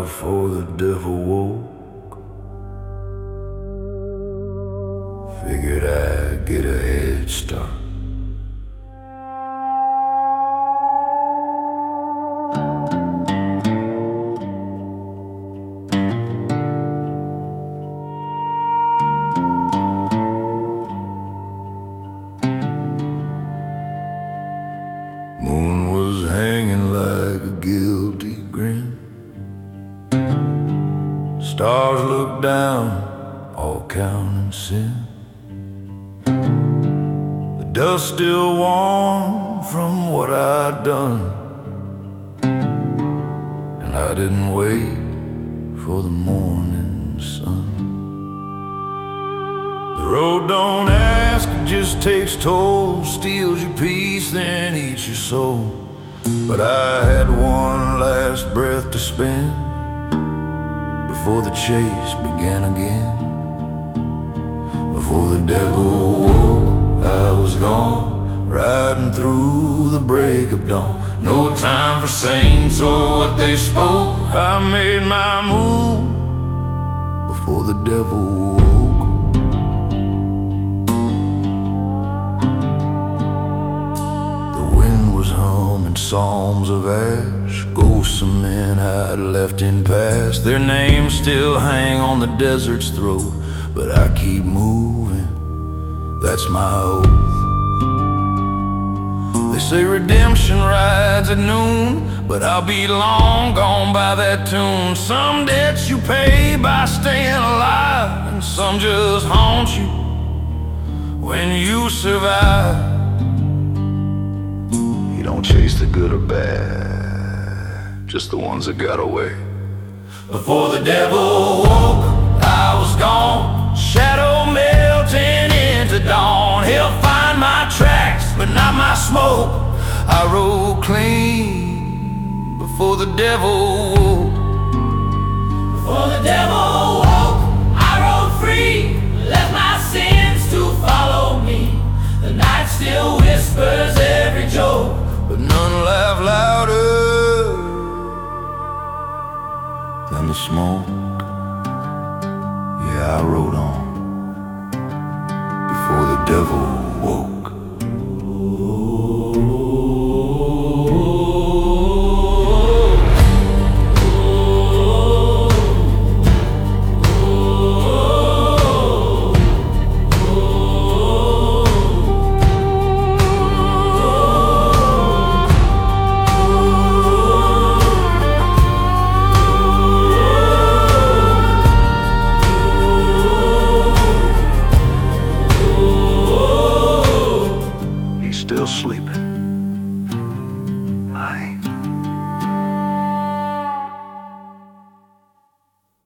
before the devil woke. Figured I'd get a head start. Moon was hanging like a guilty grin. Stars looked down, all counting sin. The dust still warm from what I'd done, and I didn't wait for the morning sun. The road don't ask, it just takes toll. Steals your peace, then eats your soul. But I had one last breath to spend before the chase began again. Before the devil woke, I was gone, riding through the break of dawn. No time for saints or what they spoke. I made my move before the devil woke. Humming psalms of ash, ghosts of men I'd left in past. Their names still hang on the desert's throat, but I keep moving, that's my oath. They say redemption rides at noon, but I'll be long gone by that tune. Some debts you pay by staying alive, and some just haunt you when you survive. Don't chase the good or bad, just the ones that got away. Before the devil woke, I was gone, shadow melting into dawn. He'll find my tracks, but not my smoke. I rode clean before the devil woke. Before the devil woke, I rode free, left my sins to follow me. The night still whispers every joke, but none laugh louder than the smoke. Yeah, I rode on before the devil woke. Still sleeping.